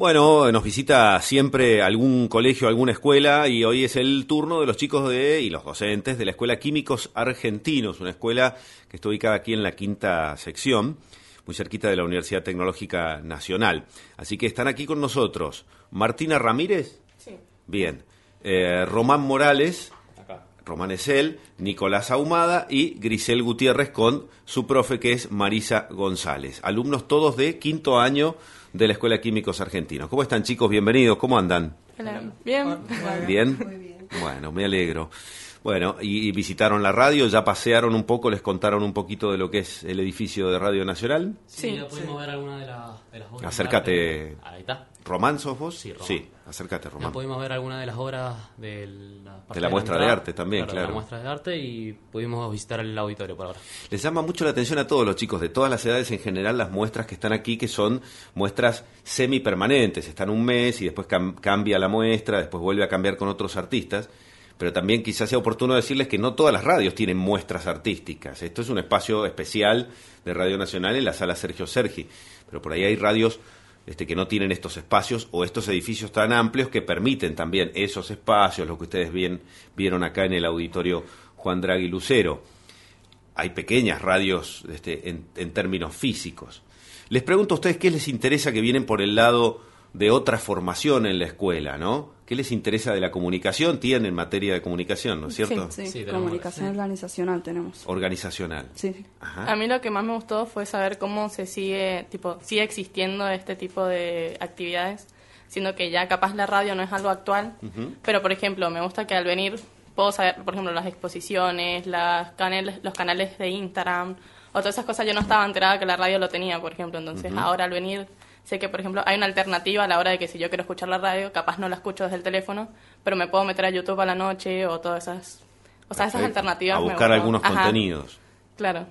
Bueno, nos visita siempre algún colegio, alguna escuela, y hoy es el turno de los chicos y los docentes de la Escuela Químicos Argentinos, una escuela que está ubicada aquí en la quinta sección, muy cerquita de la Universidad Tecnológica Nacional. Así que están aquí con nosotros Martina Ramírez. Sí. Bien. Román Morales. Román es él, Nicolás Ahumada y Grisel Gutiérrez con su profe que es Marisa González. Alumnos todos de quinto año de la Escuela Químicos Argentinos. ¿Cómo están, chicos? Bienvenidos. ¿Cómo andan? Hola. Bien. ¿Bien? Muy bien. Bueno, me alegro. Bueno, y visitaron la radio, ya pasearon un poco, les contaron un poquito de lo que es el edificio de Radio Nacional. Sí. Ya pudimos ver alguna de las obras. Acércate. Ahí está. ¿Román sos vos? Sí, Román. Sí, acércate, Ya Román. pudimos ver alguna de las obras de De la muestra de arte también, de claro. la muestra de arte y pudimos visitar el auditorio por ahora. Les llama mucho la atención a todos los chicos de todas las edades en general las muestras que están aquí, que son muestras semipermanentes. Están un mes y después cambia la muestra, después vuelve a cambiar con otros artistas. Pero también quizás sea oportuno decirles que no todas las radios tienen muestras artísticas. Esto es un espacio especial de Radio Nacional en la sala Sergio Sergi. Pero por ahí hay radios que no tienen estos espacios o estos edificios tan amplios que permiten también esos espacios, lo que ustedes vieron acá en el auditorio Juan Draghi Lucero. Hay pequeñas radios en términos físicos. Les pregunto a ustedes qué les interesa, que vienen por el lado de otra formación en la escuela, ¿no? ¿Qué les interesa de la comunicación? Tienen materia de comunicación, ¿no es cierto? Sí, tenemos, comunicación sí. organizacional tenemos. Organizacional. Sí. Ajá. A mí lo que más me gustó fue saber cómo sigue existiendo este tipo de actividades, siendo que ya capaz la radio no es algo actual, pero por ejemplo, me gusta que al venir puedo saber, por ejemplo, las exposiciones, los canales de Instagram, o todas esas cosas yo no estaba enterada que la radio lo tenía, por ejemplo, entonces ahora al venir sé que, por ejemplo, hay una alternativa a la hora de que si yo quiero escuchar la radio, capaz no la escucho desde el teléfono, pero me puedo meter a YouTube a la noche o todas esas, esas alternativas. A me buscar gustó. algunos Ajá, contenidos. Claro.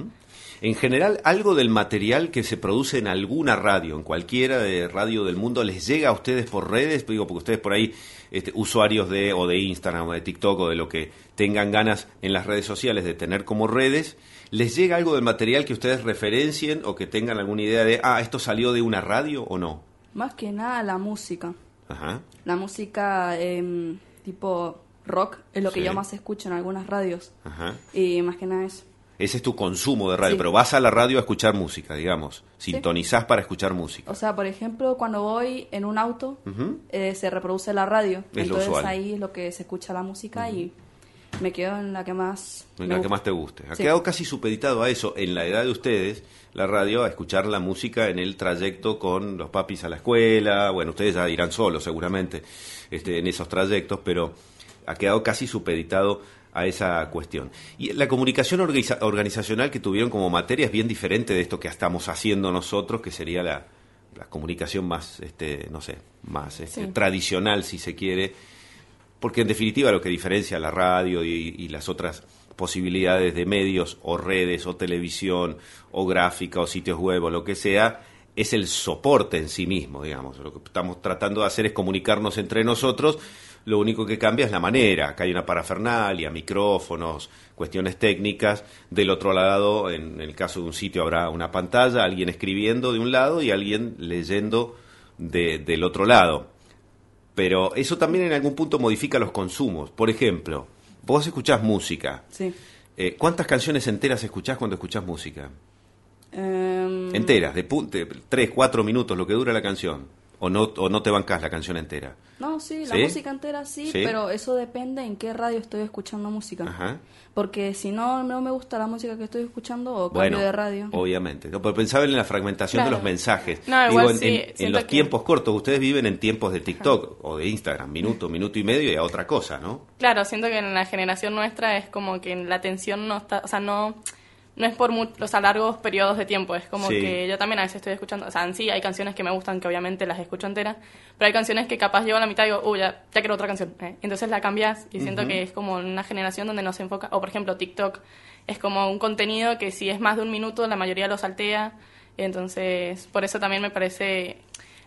En general, algo del material que se produce en alguna radio, en cualquiera de radio del mundo, ¿les llega a ustedes por redes? Digo, porque ustedes por ahí, usuarios de Instagram o de TikTok o de lo que tengan ganas en las redes sociales de tener como redes, ¿les llega algo del material que ustedes referencien o que tengan alguna idea de, esto salió de una radio o no? Más que nada la música. Ajá. La música tipo rock es lo que Sí. yo más escucho en algunas radios. Ajá. Y más que nada eso. Ese es tu consumo de radio, Sí. pero vas a la radio a escuchar música, digamos. Sintonizás para escuchar música. O sea, por ejemplo, cuando voy en un auto, Ujú. se reproduce la radio. Es lo Entonces usual. ahí es lo que se escucha la música y me quedo en la que más En me la que gusta. más te guste. Ha Sí. quedado casi supeditado a eso, en la edad de ustedes, la radio, a escuchar la música en el trayecto con los papis a la escuela. Bueno, ustedes ya irán solos seguramente en esos trayectos, pero ha quedado casi supeditado a esa cuestión. Y la comunicación organizacional que tuvieron como materia es bien diferente de esto que estamos haciendo nosotros, que sería la comunicación más, más Sí. tradicional, si se quiere, porque en definitiva lo que diferencia la radio y las otras posibilidades de medios o redes o televisión o gráfica o sitios web o lo que sea, es el soporte en sí mismo, digamos. Lo que estamos tratando de hacer es comunicarnos entre nosotros, lo único que cambia es la manera. Acá hay una parafernalia, micrófonos, cuestiones técnicas. Del otro lado, en el caso de un sitio, habrá una pantalla, alguien escribiendo de un lado y alguien leyendo del otro lado. Pero eso también en algún punto modifica los consumos. Por ejemplo, vos escuchás música. Sí. ¿Cuántas canciones enteras escuchás cuando escuchás música? Enteras, de 3, 4 minutos, lo que dura la canción. ¿O no te bancás la canción entera? No, sí, la ¿Sí? música entera sí, ¿Sí? pero eso depende en qué radio estoy escuchando música. Ajá. Porque si no me gusta la música que estoy escuchando o Bueno, cambio de radio. obviamente. No, pero pensaba en la fragmentación de Claro. los mensajes. No, igual sí, en siento los que- tiempos cortos. Ustedes viven en tiempos de TikTok o de Instagram, minuto y medio y a otra cosa, ¿no? Claro, siento que en la generación nuestra es como que la atención no está, o sea, no es por largos periodos de tiempo, es como Sí. que yo también a veces estoy escuchando, o sea, en sí hay canciones que me gustan, que obviamente las escucho enteras, pero hay canciones que capaz llego a la mitad y digo, ya quiero otra canción, entonces la cambias y siento que es como una generación donde no se enfoca, o por ejemplo TikTok es como un contenido que si es más de un minuto la mayoría lo saltea, entonces por eso también me parece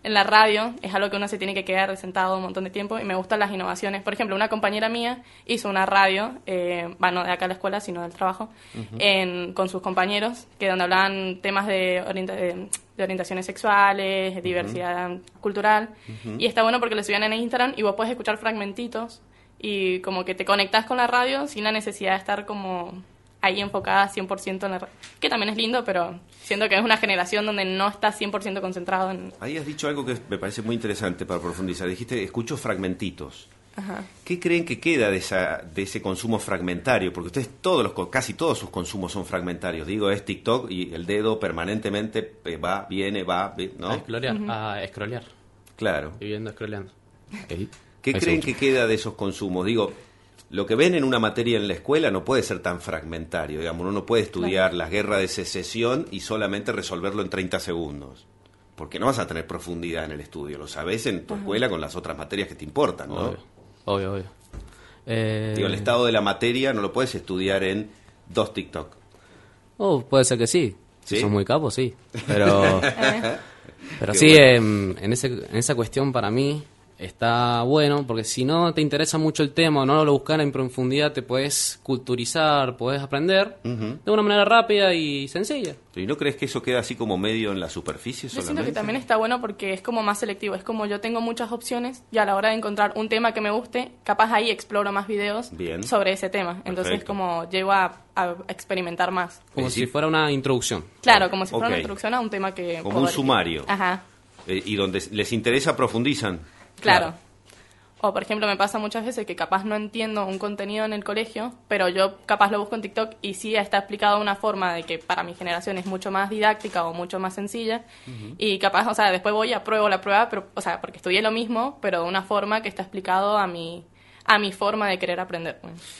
en la radio es algo que uno se tiene que quedar sentado un montón de tiempo y me gustan las innovaciones. Por ejemplo, una compañera mía hizo una radio, no de acá a la escuela, sino del trabajo, con sus compañeros, que donde hablaban temas de orientaciones sexuales, diversidad cultural. Y está bueno porque lo subían en Instagram y vos podés escuchar fragmentitos y como que te conectás con la radio sin la necesidad de estar como ahí enfocada 100% en la radio. Que también es lindo, pero siento que es una generación donde no está 100% concentrado en... Ahí has dicho algo que me parece muy interesante para profundizar. Dijiste, escucho fragmentitos. Ajá. ¿Qué creen que queda de ese consumo fragmentario? Porque ustedes casi todos sus consumos son fragmentarios. Digo, es TikTok y el dedo permanentemente va, viene, ¿no? A scrollear. Claro. Viviendo scrolleando. Okay. ¿Qué creen que queda de esos consumos? Digo, lo que ven en una materia en la escuela no puede ser tan fragmentario. Digamos, uno no puede estudiar las guerras de secesión y solamente resolverlo en 30 segundos. Porque no vas a tener profundidad en el estudio. Lo sabés en tu escuela con las otras materias que te importan, ¿no? Obvio. Digo, el estado de la materia no lo puedes estudiar en 2 TikTok. Puede ser que sí. ¿Sí? Si son muy capos, sí. Pero sí, bueno. en esa cuestión para mí está bueno, porque si no te interesa mucho el tema o no lo buscas en profundidad, te puedes culturizar, puedes aprender de una manera rápida y sencilla. ¿Y no crees que eso queda así como medio en la superficie Yo solamente? siento que también está bueno porque es como más selectivo, es como yo tengo muchas opciones y a la hora de encontrar un tema que me guste, capaz ahí exploro más videos sobre ese tema. Entonces Perfecto. como llego a experimentar más. Como si fuera una introducción. Claro, como si fuera Ok. una introducción a un tema que... Como un sumario. Ajá, Y donde les interesa profundizan. claro. O, por ejemplo, me pasa muchas veces que capaz no entiendo un contenido en el colegio, pero yo capaz lo busco en TikTok y sí está explicado de una forma de que para mi generación es mucho más didáctica o mucho más sencilla. Y capaz, o sea, después voy y apruebo la prueba, pero, o sea, porque estudié lo mismo, pero de una forma que está explicado a mi forma de querer aprender.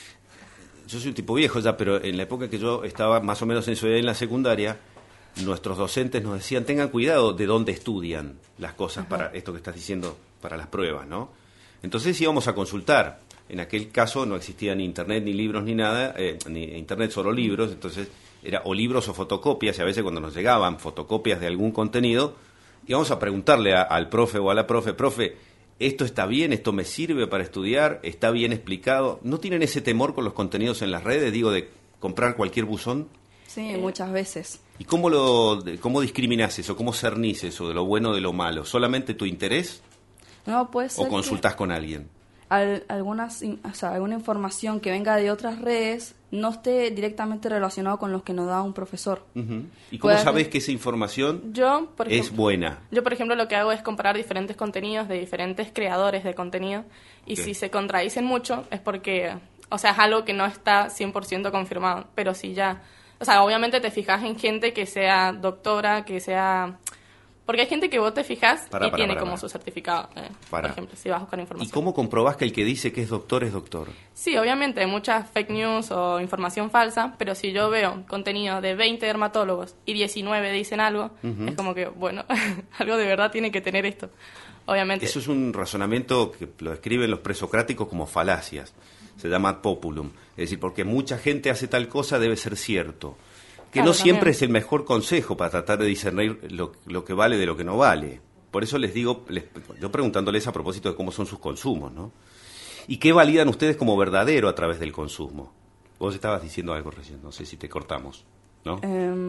Yo soy un tipo viejo ya, pero en la época que yo estaba más o menos en su edad en la secundaria, nuestros docentes nos decían, tengan cuidado de dónde estudian las cosas para esto que estás diciendo, para las pruebas, ¿no? Entonces íbamos a consultar. En aquel caso no existía ni internet, ni libros, ni nada, ni internet, solo libros, entonces era o libros o fotocopias, y a veces cuando nos llegaban fotocopias de algún contenido, íbamos a preguntarle al profe o a la profe, ¿esto está bien? ¿Esto me sirve para estudiar? ¿Está bien explicado? ¿No tienen ese temor con los contenidos en las redes, digo, de comprar cualquier buzón? Sí, muchas veces. ¿Y cómo discriminás eso? ¿Cómo cernís eso de lo bueno de lo malo? ¿Solamente tu interés No, puede ser o consultás con alguien? alguna información que venga de otras redes no esté directamente relacionado con los que nos da un profesor. ¿Y cómo sabés que esa información Yo, por ejemplo, es buena? Yo, por ejemplo, lo que hago es comparar diferentes contenidos de diferentes creadores de contenido y si se contradicen mucho es porque, o sea, es algo que no está 100% confirmado, pero si ya... O sea, obviamente te fijas en gente que sea doctora, que sea... Porque hay gente que vos te fijas y tiene como su certificado, por ejemplo, si vas a buscar información. ¿Y cómo comprobás que el que dice que es doctor? Sí, obviamente, hay muchas fake news o información falsa, pero si yo veo contenido de 20 dermatólogos y 19 dicen algo, es como que, bueno, algo de verdad tiene que tener esto. Obviamente. Eso es un razonamiento que lo describen los presocráticos como falacias. Se llama ad populum. Es decir, porque mucha gente hace tal cosa, debe ser cierto. Que Claro, no siempre también. es el mejor consejo para tratar de discernir lo que vale de lo que no vale. Por eso les digo, yo preguntándoles a propósito de cómo son sus consumos, ¿no? ¿Y qué validan ustedes como verdadero a través del consumo? Vos estabas diciendo algo recién, no sé si te cortamos, ¿no?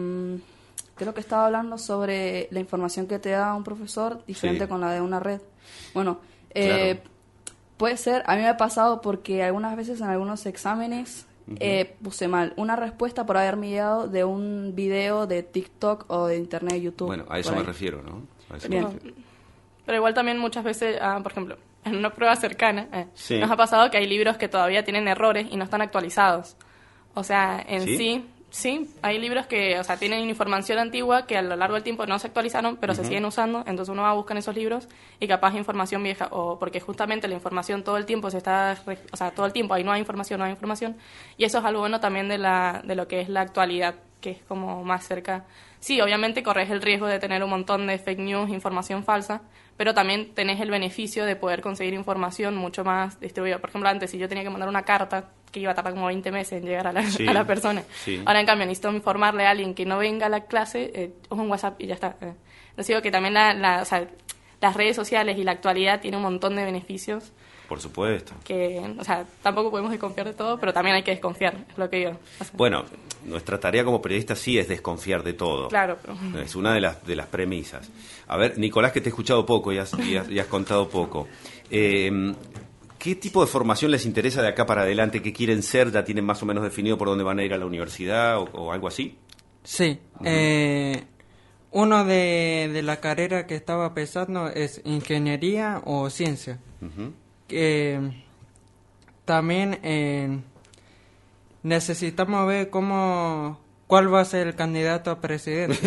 Creo que estaba hablando sobre la información que te da un profesor diferente Sí. con la de una red. Bueno, Claro. puede ser, a mí me ha pasado porque algunas veces en algunos exámenes puse mal una respuesta por haberme guiado de un video de TikTok o de internet de YouTube. Bueno, a eso por me ahí. refiero, ¿no? A eso Bien. me refiero. Pero igual también muchas veces, por ejemplo, en una prueba cercana, Sí. nos ha pasado que hay libros que todavía tienen errores y no están actualizados. O sea, en sí, hay libros que, o sea, tienen información antigua que a lo largo del tiempo no se actualizaron, pero se siguen usando, entonces uno va a buscar en esos libros y capaz información vieja, o porque justamente la información todo el tiempo o sea, todo el tiempo ahí no hay información, y eso es algo bueno también de lo que es la actualidad, que es como más cerca. Sí, obviamente corres el riesgo de tener un montón de fake news, información falsa, pero también tenés el beneficio de poder conseguir información mucho más distribuida. Por ejemplo, antes si yo tenía que mandar una carta que iba a tardar como 20 meses en llegar a la persona. Sí. Ahora, en cambio, necesito informarle a alguien que no venga a la clase, es un WhatsApp y ya está. Les digo que también o sea, las redes sociales y la actualidad tiene un montón de beneficios Por supuesto. que, o sea, tampoco podemos desconfiar de todo, pero también hay que desconfiar, es lo que digo. O sea, Bueno, nuestra tarea como periodistas sí es desconfiar de todo. claro, pero... Es una de las premisas. A ver, Nicolás, que te he escuchado poco y has contado poco. ¿Qué tipo de formación les interesa de acá para adelante? ¿Qué quieren ser? ¿Ya tienen más o menos definido por dónde van a ir a la universidad o algo así? Sí. Uno de la carrera que estaba pensando es ingeniería o ciencia. Ujú. También necesitamos ver cuál va a ser el candidato a presidente.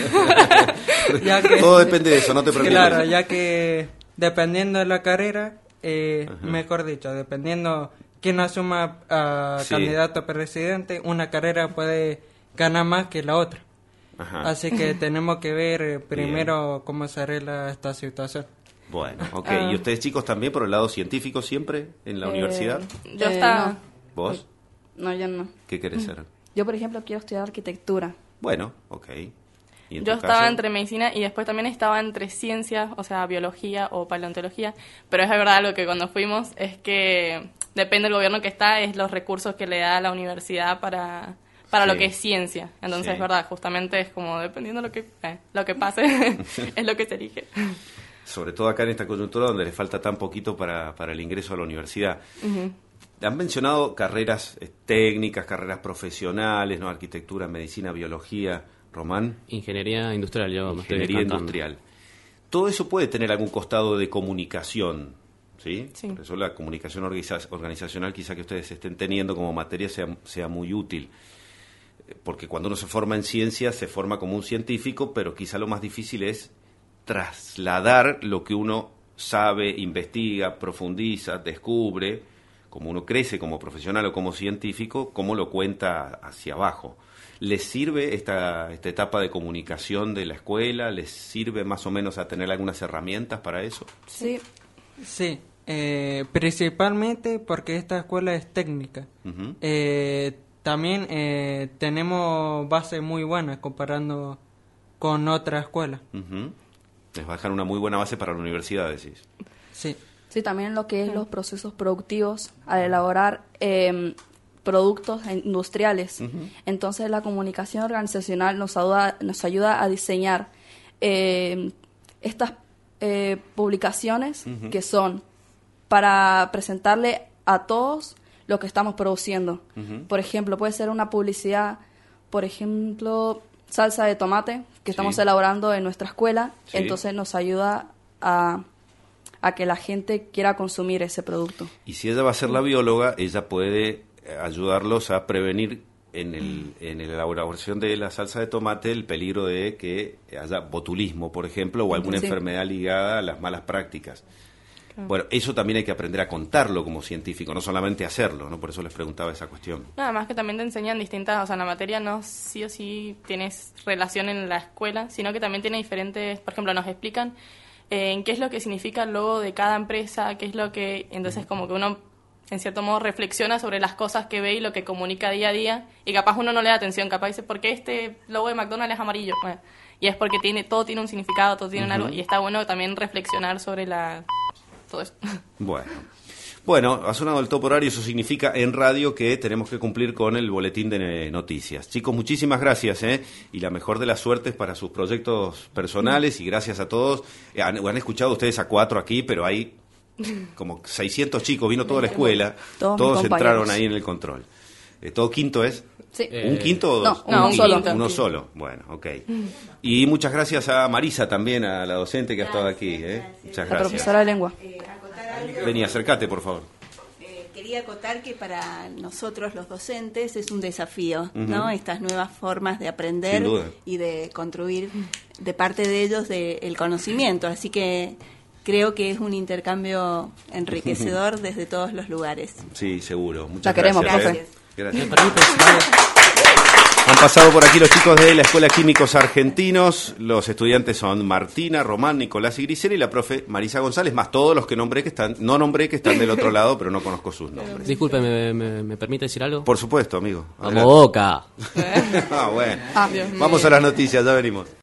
Ya que- Todo depende de eso, no te preocupes. Claro, ya que dependiendo de la carrera, Ajá. mejor dicho, dependiendo quién asuma a Sí. candidato a presidente, una carrera puede ganar más que la otra. Ajá. Así que tenemos que ver primero cómo se arregla esta situación. Bueno, ok. ¿Y ustedes, chicos, también por el lado científico siempre en la universidad? Yo estaba... no. ¿Vos? No, yo no. ¿Qué querés ser? Yo, por ejemplo, quiero estudiar arquitectura. Bueno, ok. ¿Y en Yo tu estaba caso? entre medicina y después también estaba entre ciencias, o sea, biología o paleontología, pero es verdad lo que cuando fuimos es que depende del gobierno que está, es los recursos que le da a la universidad para Sí. lo que es ciencia. Entonces, Sí. es verdad, justamente es como dependiendo lo que pase, es lo que se elige. Sobre todo acá en esta coyuntura donde le falta tan poquito para el ingreso a la universidad. Han mencionado carreras técnicas, carreras profesionales, ¿no? Arquitectura, medicina, biología. Román, Ingeniería industrial, yo me estoy ingeniería decantando. industrial. Todo eso puede tener algún costado de comunicación, ¿sí? Sí. Por eso la comunicación organizacional quizá que ustedes estén teniendo como materia sea muy útil. Porque cuando uno se forma en ciencia, se forma como un científico, pero quizá lo más difícil es trasladar lo que uno sabe, investiga, profundiza, descubre, como uno crece como profesional o como científico, cómo lo cuenta hacia abajo. ¿Les sirve esta etapa de comunicación de la escuela? ¿Les sirve más o menos a tener algunas herramientas para eso? Sí. Sí, principalmente porque esta escuela es técnica. Ujú. También tenemos bases muy buenas comparando con otra escuela. Ujú. Les va a dejar una muy buena base para la universidad, decís. Sí, Sí, también lo que es los procesos productivos al elaborar productos industriales. Entonces, la comunicación organizacional nos ayuda a diseñar estas publicaciones que son para presentarle a todos lo que estamos produciendo. Por ejemplo, puede ser una publicidad, por ejemplo, salsa de tomate que estamos elaborando en nuestra escuela. Sí. Entonces, nos ayuda a que la gente quiera consumir ese producto. Y si ella va a ser la bióloga, ella puede ayudarlos a prevenir en la elaboración de la salsa de tomate el peligro de que haya botulismo, por ejemplo, o alguna Sí. enfermedad ligada a las malas prácticas. Bueno, eso también hay que aprender a contarlo como científico, no solamente hacerlo, ¿no? Por eso les preguntaba esa cuestión. Nada más que también te enseñan distintas, o sea, la materia no sí o sí tienes relación en la escuela, sino que también tiene diferentes, por ejemplo, nos explican qué es lo que significa el logo de cada empresa, qué es lo que, entonces como que uno en cierto modo reflexiona sobre las cosas que ve y lo que comunica día a día, y capaz uno no le da atención, capaz dice, ¿por qué este logo de McDonald's es amarillo? Bueno, y es porque todo tiene un significado, todo tiene algo, y está bueno también reflexionar sobre todo eso. Bueno, ha sonado el top horario, eso significa en radio que tenemos que cumplir con el boletín de noticias. Chicos, muchísimas gracias, y la mejor de las suertes para sus proyectos personales, y gracias a todos. Han escuchado ustedes a 4 aquí, pero hay como 600 chicos, vino toda la escuela, Todos mis todos compañeros. entraron ahí en el control. ¿Todo quinto es? Sí. ¿Un quinto o dos? No, un solo. Uno solo, bueno, ok. Y muchas gracias a Marisa también, a la docente que ha estado aquí. Muchas La gracias. profesora de lengua. Acotar algo. Vení, acércate, por favor. Quería acotar que para nosotros los docentes es un desafío, ¿no? Estas nuevas formas de aprender Sin duda. y de construir de parte de ellos el conocimiento. Así que creo que es un intercambio enriquecedor desde todos los lugares. Sí, seguro. Muchas La queremos, gracias. profe. Gracias. ¿me permites? Vale. Han pasado por aquí los chicos de la Escuela Químicos Argentinos. Los estudiantes son Martina, Román, Nicolás y Grisela, y la profe Marisa González, más todos los que no nombré que están del otro lado, pero no conozco sus nombres. Disculpe, ¿me permite decir algo? Por supuesto, amigo. ¡Vamos, Boca! Bueno. Ah, Dios mío. Vamos a las noticias, ya venimos.